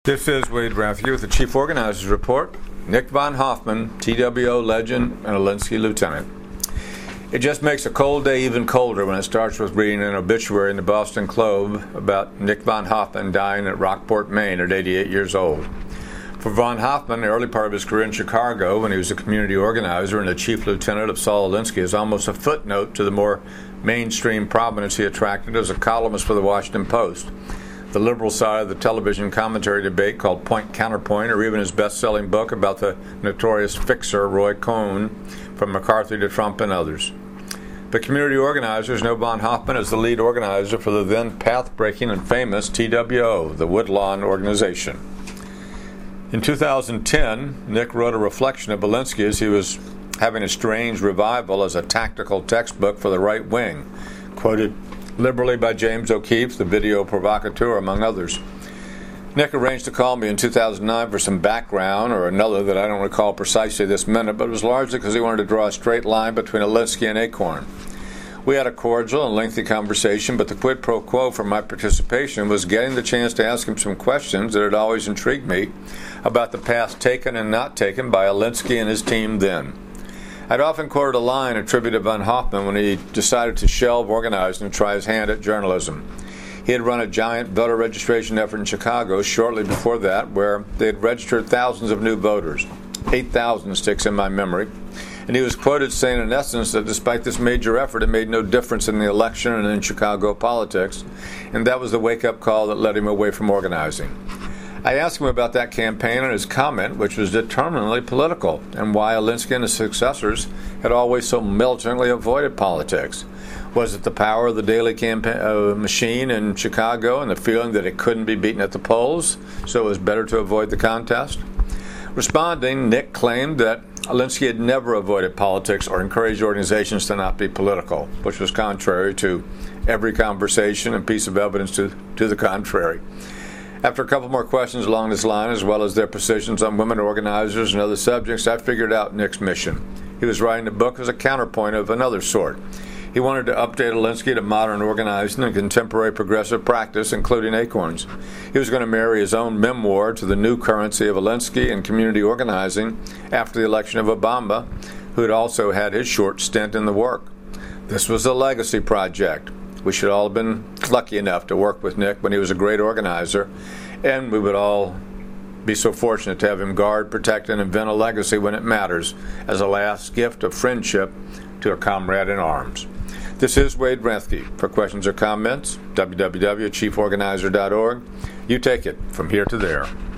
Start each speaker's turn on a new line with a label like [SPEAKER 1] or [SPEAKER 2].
[SPEAKER 1] This is Wade Rathke with the Chief Organizers Report. Nick von Hoffman, TWO legend and Alinsky lieutenant. It just makes a cold day even colder when it starts with reading an obituary in the Boston Globe about Nick von Hoffman dying at Rockport, Maine at 88 years old. For von Hoffman, the early part of his career in Chicago, when he was a community organizer and the chief lieutenant of Saul Alinsky, is almost a footnote to the more mainstream prominence he attracted as a columnist for the Washington Post, the liberal side of the television commentary debate called Point Counterpoint, or even his best-selling book about the notorious fixer Roy Cohn, from McCarthy to Trump and others. But community organizers know von Hoffman as the lead organizer for the then path-breaking and famous TWO, the Woodlawn Organization. In 2010, Nick wrote a reflection of Alinsky as he was having a strange revival as a tactical textbook for the right wing, quoted liberally by James O'Keefe, the video provocateur, among others. Nick arranged to call me in 2009 for some background, or another that I don't recall precisely this minute, but it was largely because he wanted to draw a straight line between Alinsky and Acorn. We had a cordial and lengthy conversation, but the quid pro quo for my participation was getting the chance to ask him some questions that had always intrigued me about the path taken and not taken by Alinsky and his team then. I'd often quoted a line attributed to von Hoffman when he decided to shelve organizing and try his hand at journalism. He had run a giant voter registration effort in Chicago shortly before that, where they had registered thousands of new voters. 8,000 sticks in my memory. And he was quoted saying, in essence, that despite this major effort, it made no difference in the election and in Chicago politics. And that was the wake-up call that led him away from organizing. I asked him about that campaign and his comment, which was determinedly political, and why Alinsky and his successors had always so militantly avoided politics. Was it the power of the daily campaign machine in Chicago and the feeling that it couldn't be beaten at the polls, so it was better to avoid the contest? Responding, Nick claimed that Alinsky had never avoided politics or encouraged organizations to not be political, which was contrary to every conversation and piece of evidence to the contrary. After a couple more questions along this line, as well as their positions on women organizers and other subjects, I figured out Nick's mission. He was writing the book as a counterpoint of another sort. He wanted to update Alinsky to modern organizing and contemporary progressive practice, including Acorns. He was going to marry his own memoir to the new currency of Alinsky and community organizing after the election of Obama, who had also had his short stint in the work. This was a legacy project. We should all have been lucky enough to work with Nick when he was a great organizer, and we would all be so fortunate to have him guard, protect, and invent a legacy when it matters, as a last gift of friendship to a comrade in arms. This is Wade Rathke. For questions or comments, www.chieforganizer.org. You take it from here to there.